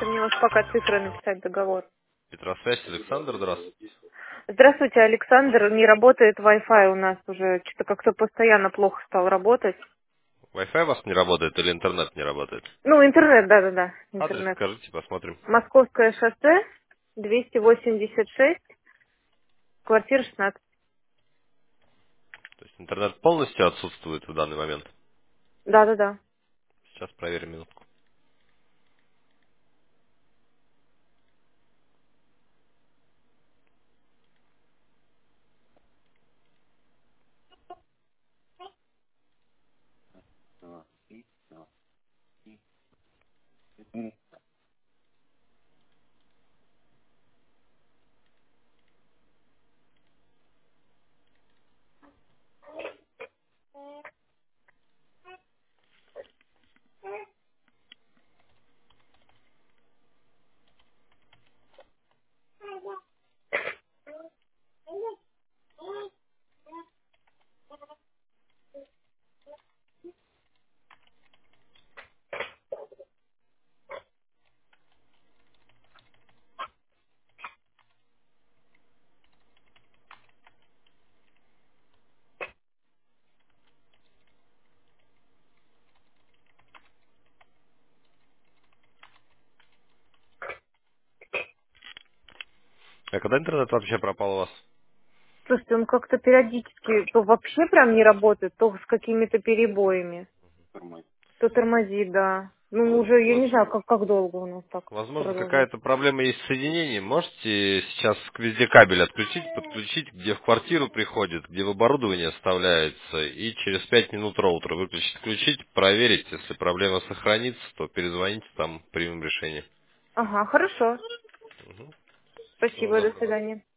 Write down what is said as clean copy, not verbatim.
Можете мне вот пока цифры написать договор. Петросвязь, Александр, здравствуйте. Здравствуйте, Александр. Не работает Wi-Fi у нас уже. Что-то как-то постоянно плохо стал работать. Wi-Fi у вас не работает или интернет не работает? Ну, интернет, да-да-да, Адрес интернет. скажите, посмотрим. Московское шоссе, 286, квартира 16. То есть интернет полностью отсутствует в данный момент. Да-да-да. Сейчас проверим минутку. А когда интернет вообще пропал у вас? Слушайте, он как-то периодически то вообще прям не работает, то с какими-то перебоями. То тормозит, да. Ну, Ну, уже, я не знаю, как долго у нас так возможно, продолжается. какая-то проблема есть с соединением. Можете сейчас везде кабель отключить, подключить, где в квартиру приходит, где в оборудование вставляется, и через 5 минут роутер выключить, включить, проверить. Если проблема сохранится, то перезвоните, там примем решение. Ага, хорошо. Угу. Всего Спасибо, до доброго. свидания.